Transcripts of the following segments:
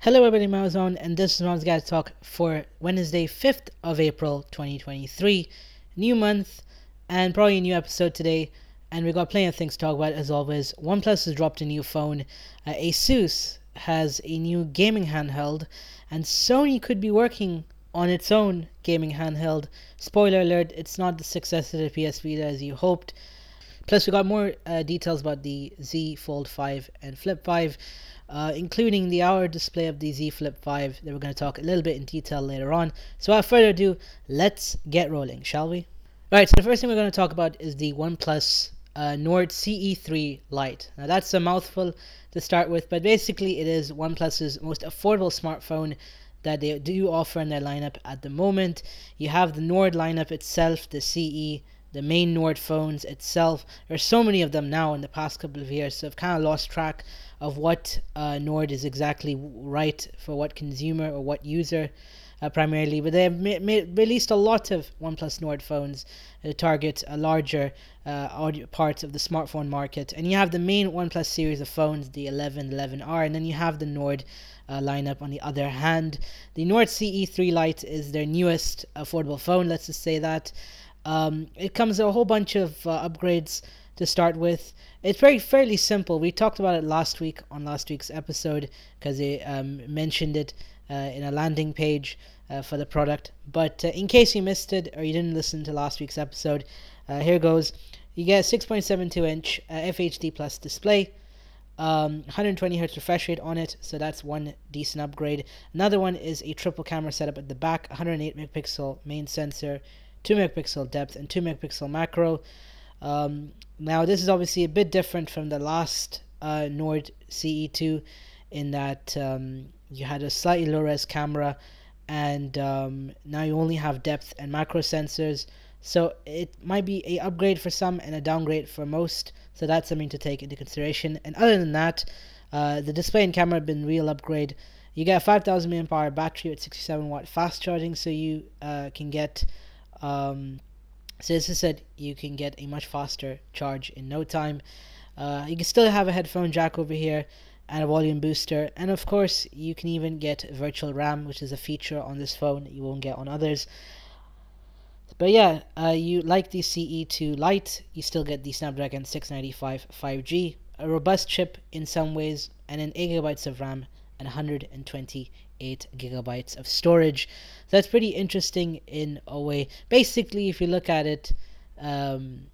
Hello everybody, Malzone, and this is Mom's Guide Talk for Wednesday, 5th of April 2023. New month, and probably a new episode today, and we got plenty of things to talk about as always. OnePlus has dropped a new phone, Asus has a new gaming handheld, and Sony could be working on its own gaming handheld. Spoiler alert, it's not the successor to PS Vita as you hoped. Plus, we got more details about the Z Fold 5 and Flip 5, including the hour display of the Z Flip 5 that we're going to talk a little bit in detail later on. So without further ado, let's get rolling, shall we? Right, so the first thing we're going to talk about is the OnePlus Nord CE3 Lite. Now that's a mouthful to start with, but basically it is OnePlus's most affordable smartphone that they do offer in their lineup at the moment. You have the Nord lineup itself, the CE, the main Nord phones itself. There's so many of them now in the past couple of years, so I've kind of lost track of what Nord is exactly right for what consumer or what user primarily. But they have released a lot of OnePlus Nord phones that target a larger part of the smartphone market. And you have the main OnePlus series of phones, the 11, 11R, and then you have the Nord lineup on the other hand. The Nord CE3 Lite is their newest affordable phone, let's just say that. It comes with a whole bunch of upgrades to start with. It's fairly simple. We talked about it last week on last week's episode because they mentioned it in a landing page for the product. But in case you missed it or you didn't listen to last week's episode, here goes. You get a 6.72-inch FHD Plus display, 120Hz refresh rate on it, so that's one decent upgrade. Another one is a triple camera setup at the back, 108 megapixel main sensor, 2 megapixel depth, and 2 megapixel macro. Now this is obviously a bit different from the last Nord CE2 in that you had a slightly low res camera, and now you only have depth and macro sensors, so it might be a upgrade for some and a downgrade for most, so that's something to take into consideration. And other than that, the display and camera have been real upgrade. You get a 5000 mAh battery with 67 watt fast charging, so you can get so as I said, you can get a much faster charge in no time. You can still have a headphone jack over here and a volume booster, and of course you can even get virtual RAM, which is a feature on this phone that you won't get on others. But yeah, you like the CE2 Lite, you still get the Snapdragon 695 5G, a robust chip in some ways, and an 8GB of RAM and 128 gigabytes of storage. So that's pretty interesting in a way. Basically, if you look at it in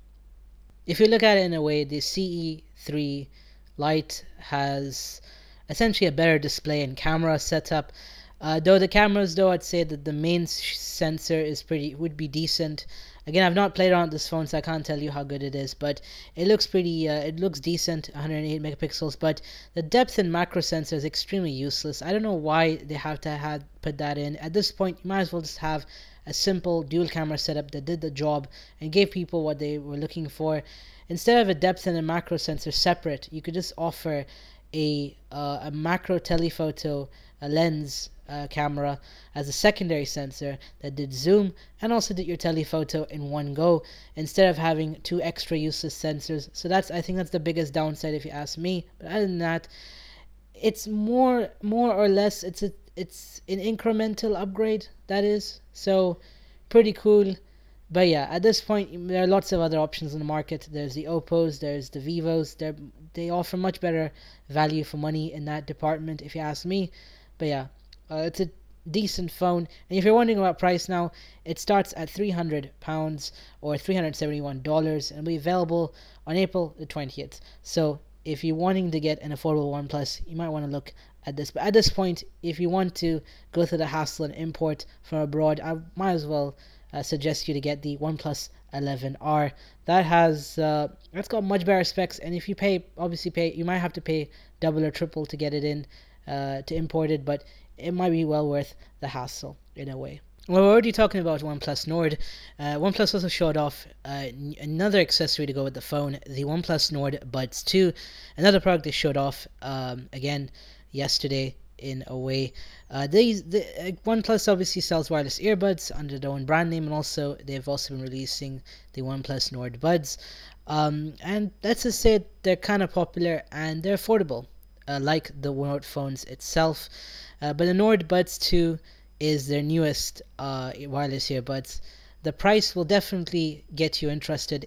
a way, the CE3 Lite has essentially a better display and camera setup. Though the cameras, I'd say that the main sensor would be decent. Again, I've not played around this phone, so I can't tell you how good it is, but it looks it looks decent, 108 megapixels, but the depth and macro sensor is extremely useless. I don't know why they have to put that in. At this point, you might as well just have a simple dual camera setup that did the job and gave people what they were looking for. Instead of a depth and a macro sensor separate, you could just offer a macro telephoto lens camera as a secondary sensor that did zoom and also did your telephoto in one go instead of having two extra useless sensors. So I think that's the biggest downside if you ask me. But other than that, it's more or less it's an incremental upgrade, that is. So pretty cool. But yeah, at this point there are lots of other options in the market. There's the Oppos, there's the Vivos. They offer much better value for money in that department if you ask me. But yeah, it's a decent phone, and if you're wondering about price now, it starts at £300 or $371 and will be available on April the 20th. So if you're wanting to get an affordable OnePlus, you might want to look at this. But at this point, if you want to go through the hassle and import from abroad, I might as well suggest you to get the OnePlus 11R. That's got much better specs, and if you you might have to pay double or triple to get it in to import it, but it might be well worth the hassle in a way. Well, we're already talking about OnePlus Nord. OnePlus also showed off another accessory to go with the phone, the OnePlus Nord Buds 2, another product they showed off again yesterday in a way. OnePlus obviously sells wireless earbuds under their own brand name, and also they've also been releasing the OnePlus Nord Buds. And let's just say they're kind of popular and they're affordable. like the Nord phones itself. But the Nord Buds 2 is their newest wireless earbuds. The price will definitely get you interested.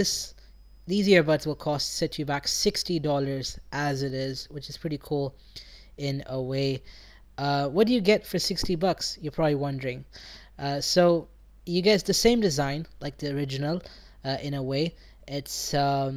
These earbuds will set you back $60 as it is, which is pretty cool in a way. What do you get for $60? You're probably wondering. So you get the same design like the original, in a way. It's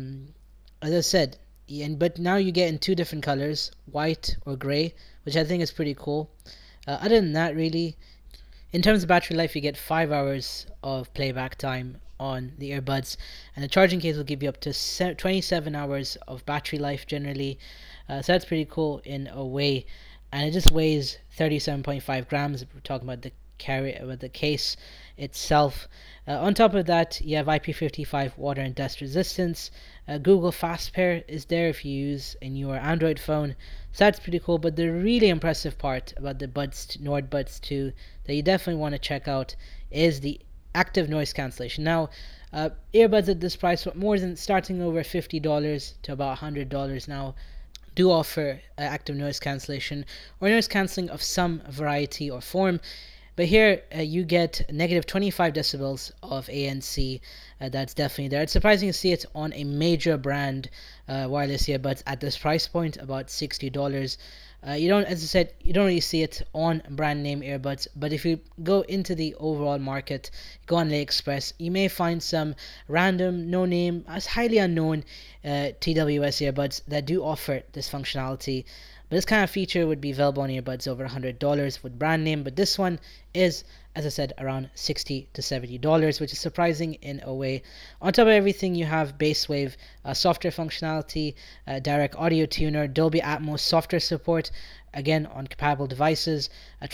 as I said, but now you get in two different colors, white or gray, which I think is pretty cool. Other than that, really, in terms of battery life, you get 5 hours of playback time on the earbuds, and the charging case will give you up to 27 hours of battery life generally. So that's pretty cool in a way, and it just weighs 37.5 grams. If we're talking about the case itself. On top of that, you have IP55 water and dust resistance. Google Fast Pair is there if you use a newer Android phone. So that's pretty cool. But the really impressive part about the Nord Buds 2 that you definitely want to check out is the active noise cancellation. Now, earbuds at this price, more than starting over $50 to about $100 now, do offer active noise cancellation or noise cancelling of some variety or form. But here you get negative 25 decibels of ANC. That's definitely there. It's surprising to see it on a major brand wireless earbuds at this price point, about $60. You don't, as I said, you don't really see it on brand name earbuds. But if you go into the overall market, go on AliExpress, you may find some random, no name, as highly unknown TWS earbuds that do offer this functionality. But this kind of feature would be available on earbuds over $100 with brand name, but this one is, as I said, around $60 to $70, which is surprising in a way. On top of everything, you have Basswave software functionality, direct audio tuner, Dolby Atmos software support, again on compatible devices, a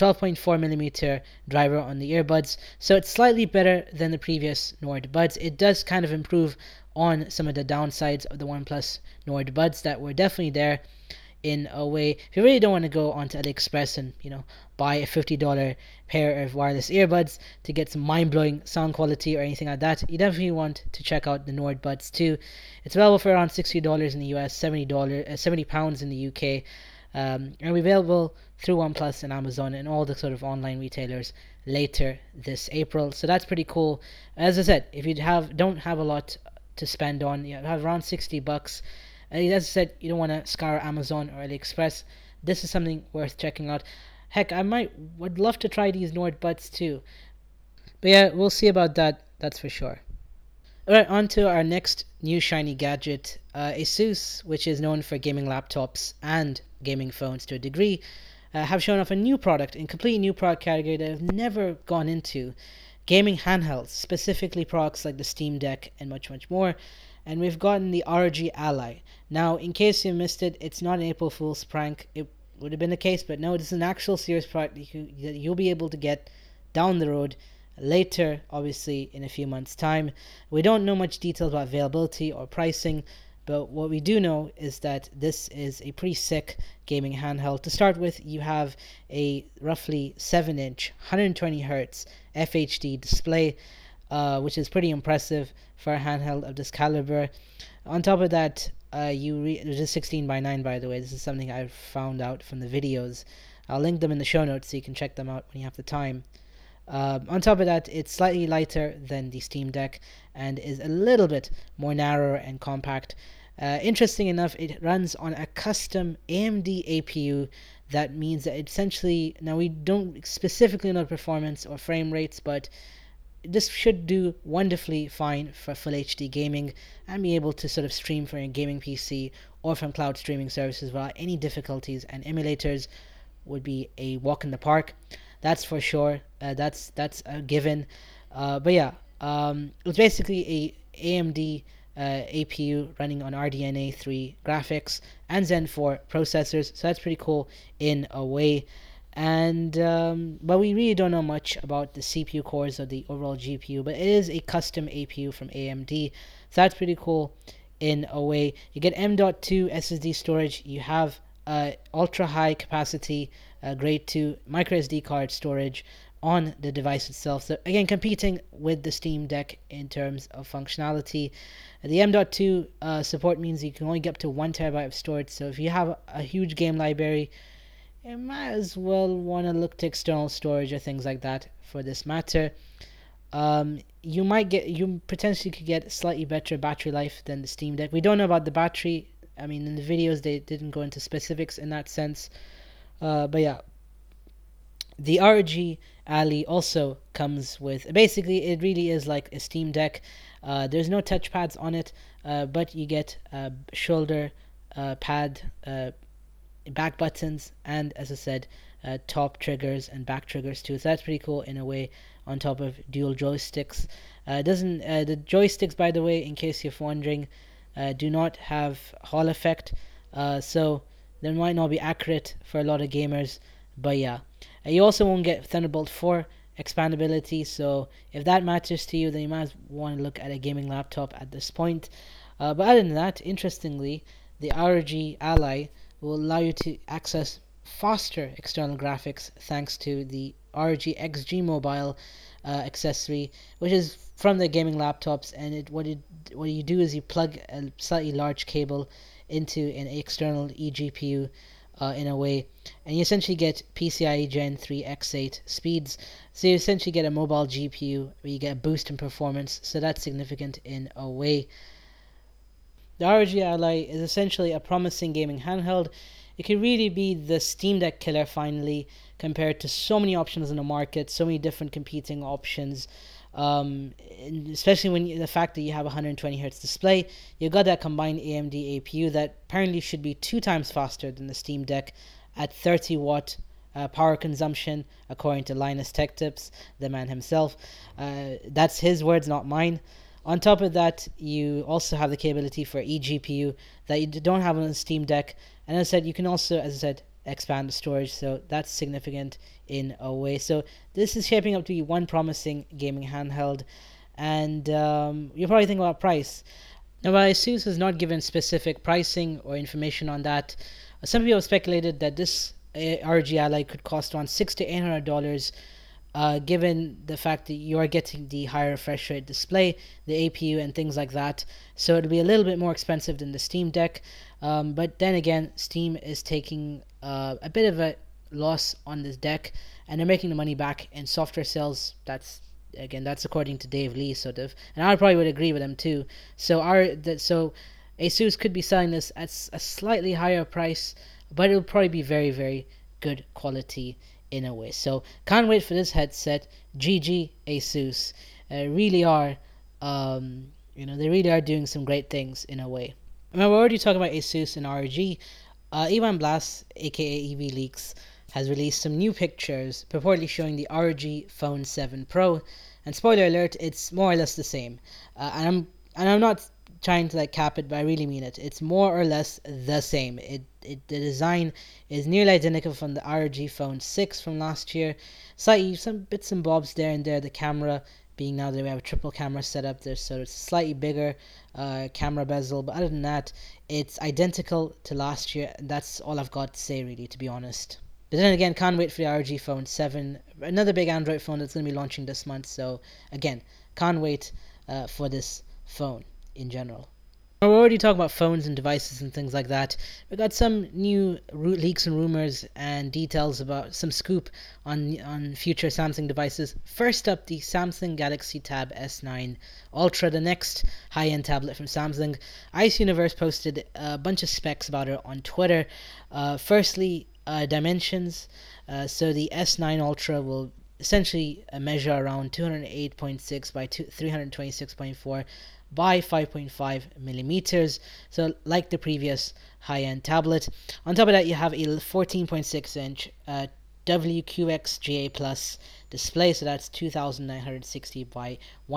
12.4mm driver on the earbuds, so it's slightly better than the previous Nord Buds. It does kind of improve on some of the downsides of the OnePlus Nord Buds that were definitely there in a way. If you really don't want to go onto AliExpress and buy a $50 pair of wireless earbuds to get some mind-blowing sound quality or anything like that, you definitely want to check out the Nord Buds 2. It's available for around $60 in the US, £70 in the UK, and will be available through OnePlus and Amazon and all the sort of online retailers later this April. So that's pretty cool. As I said, if you don't have a lot to spend on, you have around $60. As I said, you don't want to scour Amazon or AliExpress. This is something worth checking out. Heck, would love to try these Nord Buds too. But yeah, we'll see about that, that's for sure. Alright, on to our next new shiny gadget. Asus, which is known for gaming laptops and gaming phones to a degree, have shown off a new product, in completely new product category that I've never gone into. Gaming handhelds, specifically products like the Steam Deck and much, much more. And we've gotten the ROG Ally. Now, in case you missed it, it's not an April Fool's prank. It would have been the case, but no, this is an actual serious product that you'll be able to get down the road later, obviously in a few months' time. We don't know much details about availability or pricing, but what we do know is that this is a pretty sick gaming handheld. To start with, you have a roughly 7-inch, 120Hz FHD display, which is pretty impressive for a handheld of this caliber. On top of that, it is 16:9, by the way. This is something I've found out from the videos. I'll link them in the show notes so you can check them out when you have the time. On top of that, it's slightly lighter than the Steam Deck and is a little bit more narrow and compact. Interesting enough, it runs on a custom AMD APU. That means that essentially, now we don't specifically know performance or frame rates, but this should do wonderfully fine for full HD gaming and be able to sort of stream from your gaming PC or from cloud streaming services without any difficulties, and emulators would be a walk in the park, that's for sure. That's a given. But yeah, it's basically a AMD APU running on RDNA 3 graphics and Zen 4 processors, so that's pretty cool in a way. And but we really don't know much about the CPU cores or the overall GPU, but it is a custom APU from AMD, so that's pretty cool in a way. You get M.2 SSD storage, you have ultra high capacity grade 2 micro SD card storage, on the device itself. So again, competing with the Steam Deck in terms of functionality. The M.2 support means you can only get up to 1 terabyte of storage. So if you have a huge game library, you might as well want to look to external storage or things like that for this matter. You potentially could get slightly better battery life than the Steam Deck. We don't know about the battery. I mean, in the videos they didn't go into specifics in that sense. But yeah, the ROG Ally also comes with, basically it really is like a Steam Deck. There's no touchpads on it, but you get shoulder pad, back buttons, and as I said, top triggers and back triggers too. So that's pretty cool in a way, on top of dual joysticks. Doesn't the joysticks, by the way, in case you're wondering, do not have Hall effect, so they might not be accurate for a lot of gamers. But yeah, you also won't get Thunderbolt 4 expandability, so if that matters to you, then you might want to look at a gaming laptop at this point. But other than that, interestingly, the ROG Ally will allow you to access faster external graphics thanks to the ROG XG Mobile accessory, which is from the gaming laptops. And what you do is you plug a slightly large cable into an external eGPU in a way, and you essentially get PCIe Gen 3 X8 speeds. So you essentially get a mobile GPU where you get a boost in performance, so that's significant in a way. The ROG Ally is essentially a promising gaming handheld. It could really be the Steam Deck killer finally, compared to so many options in the market, so many different competing options. Especially when the fact that you have a 120Hz display, you got that combined AMD APU that apparently should be 2 times faster than the Steam Deck at 30 watt power consumption, according to Linus Tech Tips, the man himself. That's his words, not mine. On top of that, you also have the capability for eGPU that you don't have on the Steam Deck, and as I said, you can also, as I said, expand the storage, so that's significant in a way. So this is shaping up to be one promising gaming handheld. And you're probably thinking about price. Now, while ASUS has not given specific pricing or information on that, some people have speculated that this ROG Ally could cost around $600 to $800, given the fact that you are getting the higher refresh rate display, the APU, and things like that. So it'll be a little bit more expensive than the Steam Deck. But then again, Steam is taking a bit of a loss on this deck, and they're making the money back in software sales. That's according to Dave Lee, sort of, and I probably would agree with him too. So ASUS could be selling this at a slightly higher price, but it'll probably be very, very good quality in a way. So can't wait for this headset. GG ASUS, really are, they really are doing some great things in a way. Now, we're already talking about ASUS and ROG. Ivan Blass, aka EV Leaks, has released some new pictures purportedly showing the ROG Phone 7 Pro, and spoiler alert, it's more or less the same. And I'm not trying to cap it, but I really mean it. It's more or less the same. The design is nearly identical from the ROG Phone 6 from last year. Slightly some bits and bobs there and there. The camera being now that we have a triple camera setup there, so it's slightly bigger camera bezel, but other than that, it's identical to last year, and that's all I've got to say, really, to be honest. But then again, can't wait for the ROG Phone 7, another big Android phone that's going to be launching this month. So again, can't wait for this phone in general. We're already talking about phones and devices and things like that. We got some new leaks and rumors and details about some scoop on future Samsung devices. First up, the Samsung Galaxy Tab S9 Ultra, the next high-end tablet from Samsung. Ice Universe posted a bunch of specs about it on Twitter. Firstly, dimensions. So the S9 Ultra will essentially measure around 208.6 by 326.4 by 5.5 millimeters, so like the previous high-end tablet. On top of that, you have a 14.6 inch WQXGA Plus display, so that's 2960 by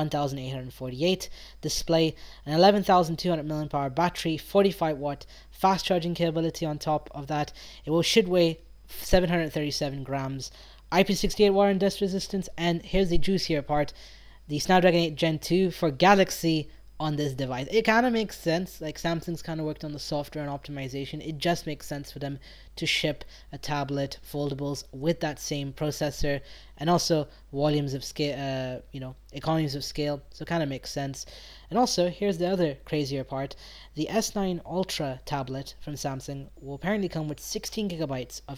1848 display, an 11,200 mAh battery, 45 watt fast charging capability. On top of that, should weigh 737 grams, IP68 water and dust resistance, and here's the juicier part: the Snapdragon 8 Gen 2 for Galaxy on this device. It kind of makes sense. Like Samsung's kind of worked on the software and optimization. It just makes sense for them to ship a tablet foldables with that same processor and also volumes of scale, economies of scale. So it kind of makes sense. And also, here's the other crazier part: the S9 Ultra tablet from Samsung will apparently come with 16 gigabytes of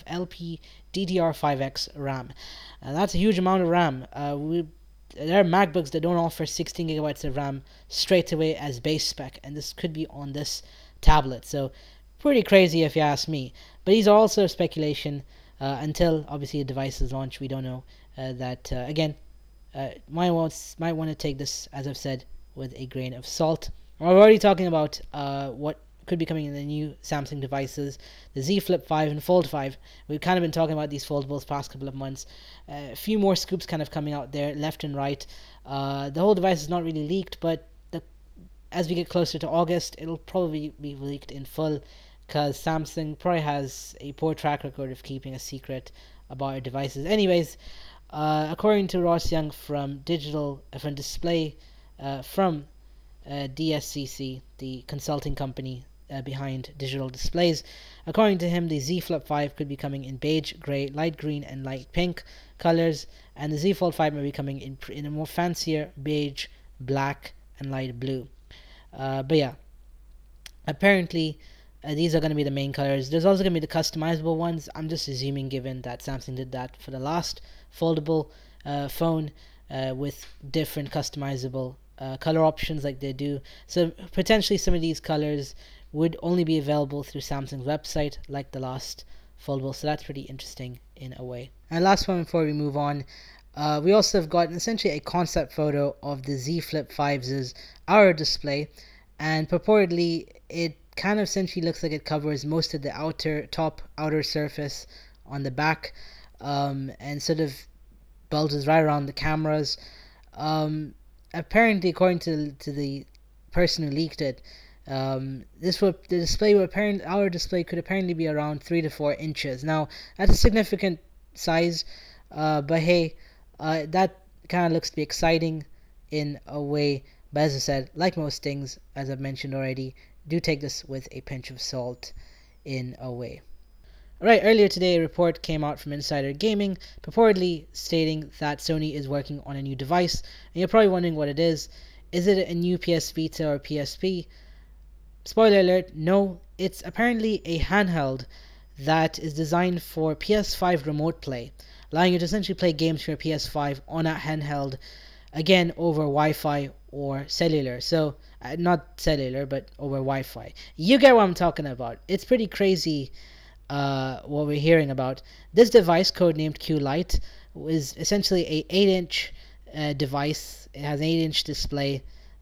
LPDDR5X RAM, and that's a huge amount of RAM. There are MacBooks that don't offer 16 gigabytes of RAM straight away as base spec, and this could be on this tablet. So, pretty crazy if you ask me. But these are also speculation until obviously the device is launched. We don't know again. Might want to take this, as I've said, with a grain of salt. We're already talking about what could be coming in the new Samsung devices, the Z Flip 5 and Fold 5. We've kind of been talking about these foldables past couple of months. A few more scoops kind of coming out there, left and right. The whole device is not really leaked, but as we get closer to August, it'll probably be leaked in full, because Samsung probably has a poor track record of keeping a secret about their devices. Anyways, according to Ross Young from Display, from DSCC, the consulting company behind digital displays. According to him, the Z Flip 5 could be coming in beige, grey, light green, and light pink colors, and the Z Fold 5 may be coming in a more fancier beige, black, and light blue. But yeah, apparently these are going to be the main colors. There's also going to be the customizable ones. I'm just assuming, given that Samsung did that for the last foldable phone with different customizable color options like they do. So potentially some of these colors would only be available through Samsung's website like the last foldable. So that's pretty interesting in a way. And last one before we move on, we also have got essentially a concept photo of the Z Flip 5's outer display, and purportedly it kind of essentially looks like it covers most of the outer surface on the back, and sort of bulges right around the cameras. Apparently, according to the person who leaked it, our display could apparently be around 3 to 4 inches. Now that's a significant size, but hey, that kind of looks to be exciting in a way. But as I said, like most things, as I've mentioned already, do take this with a pinch of salt in a way. Alright, earlier today a report came out from Insider Gaming purportedly stating that Sony is working on a new device, and you're probably wondering what it is. Is it a new PS Vita or PSP? Spoiler alert, no. It's apparently a handheld that is designed for PS5 remote play, allowing you to essentially play games for your PS5 on a handheld, again over Wi-Fi or cellular. So, not cellular, but over Wi-Fi. You get what I'm talking about. It's pretty crazy what we're hearing about. This device, codenamed Q-Lite, is essentially a 8-inch device. It has an 8-inch display.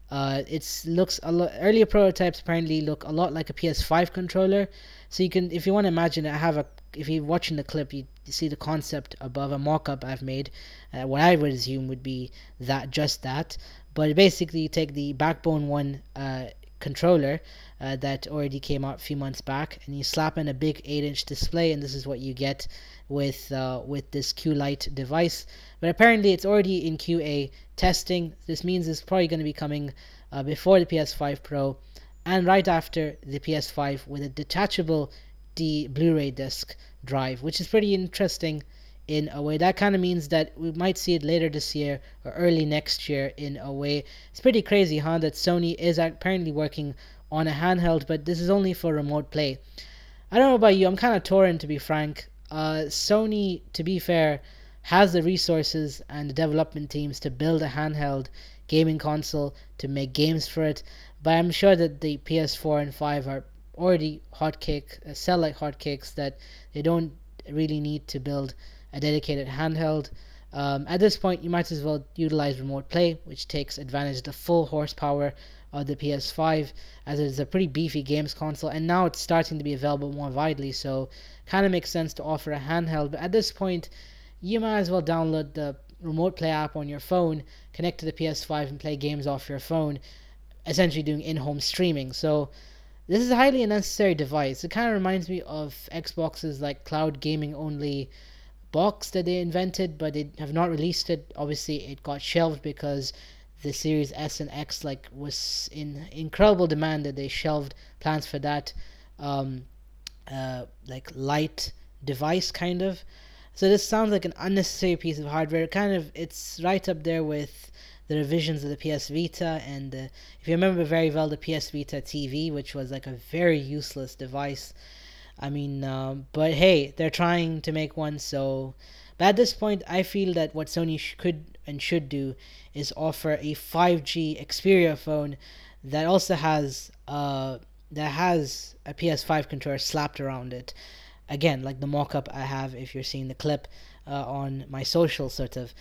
Earlier prototypes apparently look a lot like a PS5 controller. So you can, if you want to imagine it, if you're watching the clip, you see the concept above, a mock-up I've made. What I would assume would be that. But basically, you take the Backbone 1 controller that already came out a few months back, and you slap in a big 8-inch display, and this is what you get with this Q-Lite device. But apparently it's already in QA testing. This means it's probably going to be coming before the PS5 Pro and right after the PS5 with a detachable Blu-ray disc drive, which is pretty interesting in a way. That kind of means that we might see it later this year or early next year in a way. It's pretty crazy, huh, that Sony is apparently working on a handheld, but this is only for remote play. I don't know about you, I'm kind of torn, to be frank. Sony, to be fair, has the resources and the development teams to build a handheld gaming console to make games for it, but I'm sure that the PS4 and 5 are already sell like hotcakes, that they don't really need to build a dedicated handheld. At this point, you might as well utilize remote play, which takes advantage of the full horsepower of the PS5, as it is a pretty beefy games console, and now it's starting to be available more widely, so kind of makes sense to offer a handheld. But at this point, you might as well download the remote play app on your phone, connect to the PS5 and play games off your phone, essentially doing in-home streaming. So this is a highly unnecessary device. It kind of reminds me of Xbox's like cloud gaming only box that they invented, but they have not released it. Obviously it got shelved because the Series S and X like was in incredible demand that they shelved plans for that um, like light device kind of. So this sounds like an unnecessary piece of hardware. Kind of, it's right up there with the revisions of the PS Vita, and if you remember very well, the PS Vita TV, which was like a very useless device. I mean, but hey, they're trying to make one. So, but at this point, I feel that what Sony could and should do is offer a 5G Xperia phone that also has a PS5 controller slapped around it. Again, like the mock-up I have, if you're seeing the clip on my social, sort of.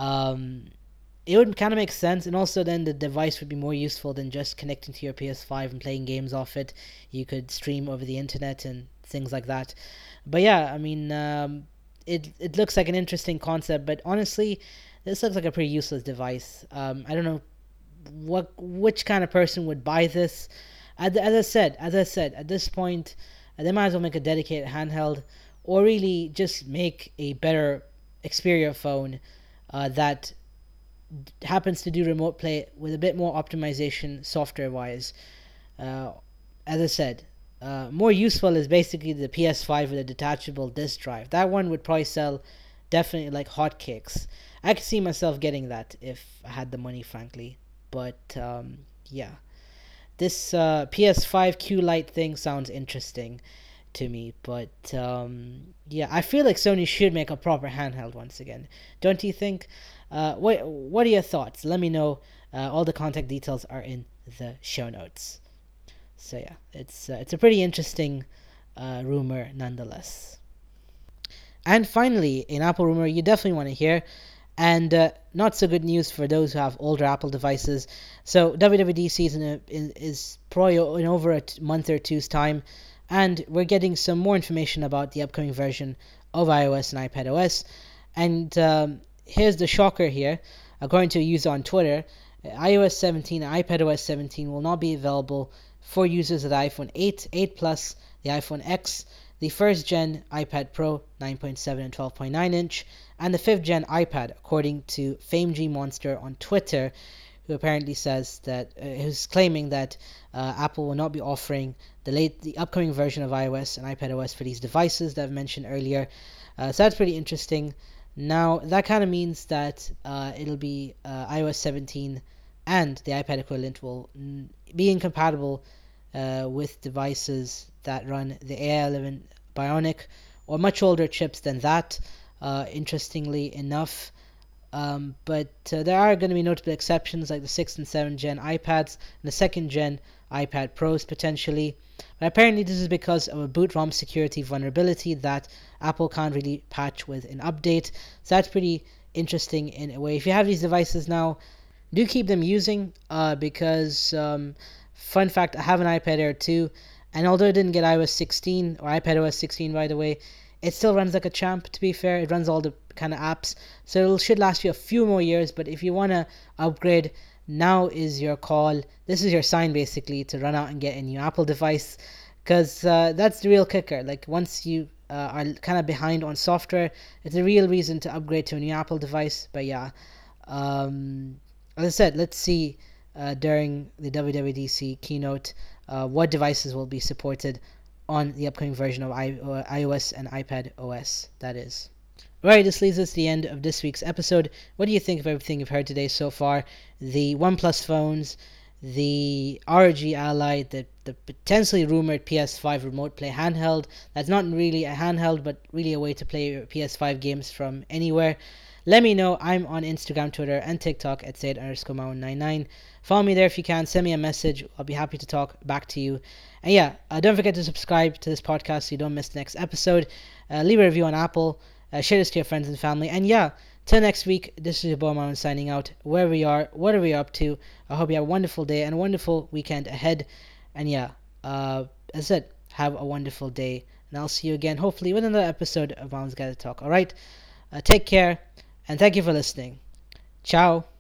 It would kind of make sense, and also then the device would be more useful than just connecting to your PS5 and playing games off it. You could stream over the internet and things like that. But yeah, I mean, it looks like an interesting concept, but honestly, this looks like a pretty useless device. I don't know which kind of person would buy this. As I said, at this point, they might as well make a dedicated handheld, or really just make a better Xperia phone that happens to do remote play with a bit more optimization software wise. As I said, more useful is basically the PS5 with a detachable disk drive. That one would probably sell definitely like hotcakes. I could see myself getting that if I had the money, frankly. But yeah, this PS5 Q Lite thing sounds interesting to me. But yeah, I feel like Sony should make a proper handheld once again. Don't you think? What are your thoughts? Let me know. All the contact details are in the show notes. So yeah, it's a pretty interesting rumor nonetheless. And finally, an Apple rumor you definitely want to hear, and not so good news for those who have older Apple devices. So WWDC is probably in over a month or two's time, and we're getting some more information about the upcoming version of iOS and iPadOS. And here's the shocker here. According to a user on Twitter, iOS 17 and iPadOS 17 will not be available for users of the iPhone 8, 8 Plus, the iPhone X, the first gen iPad Pro 9.7 and 12.9 inch, and the 5th gen iPad, according to FameG Monster on Twitter, who apparently says that who's claiming that Apple will not be offering the upcoming version of iOS and iPadOS for these devices that I've mentioned earlier. So that's pretty interesting. Now, that kind of means that it'll be iOS 17 and the iPad equivalent will be incompatible with devices that run the AI11 Bionic or much older chips than that, interestingly enough. But there are going to be notable exceptions like the 6th and 7th gen iPads and the 2nd gen iPad Pros potentially. But apparently this is because of a boot ROM security vulnerability that Apple can't really patch with an update. So that's pretty interesting in a way. If you have these devices now, do keep them using because fun fact, I have an iPad Air 2, and although it didn't get iOS 16 or iPadOS 16 by the way, it still runs like a champ. To be fair, it runs all the kind of apps, so it should last you a few more years. But if you want to upgrade, now is your call. This is your sign basically to run out and get a new Apple device, because that's the real kicker. Like once you are kind of behind on software, it's a real reason to upgrade to a new Apple device. But yeah, as I said, let's see during the WWDC keynote what devices will be supported on the upcoming version of iOS and iPad OS, that is. Right, this leads us to the end of this week's episode. What do you think of everything you've heard today so far? The OnePlus phones, the ROG Ally, the potentially rumored PS5 remote play handheld. That's not really a handheld, but really a way to play your PS5 games from anywhere. Let me know. I'm on Instagram, Twitter, and TikTok at Said_Maun99. Follow me there if you can. Send me a message. I'll be happy to talk back to you. And yeah, don't forget to subscribe to this podcast so you don't miss the next episode. Leave a review on Apple. Share this to your friends and family. And yeah, till next week, this is your boy Maun signing out. Wherever we are, whatever we're up to, I hope you have a wonderful day and a wonderful weekend ahead. And yeah, as I said, have a wonderful day. And I'll see you again, hopefully, with another episode of Maun's Gotta Talk. Alright? Take care. And thank you for listening. Ciao.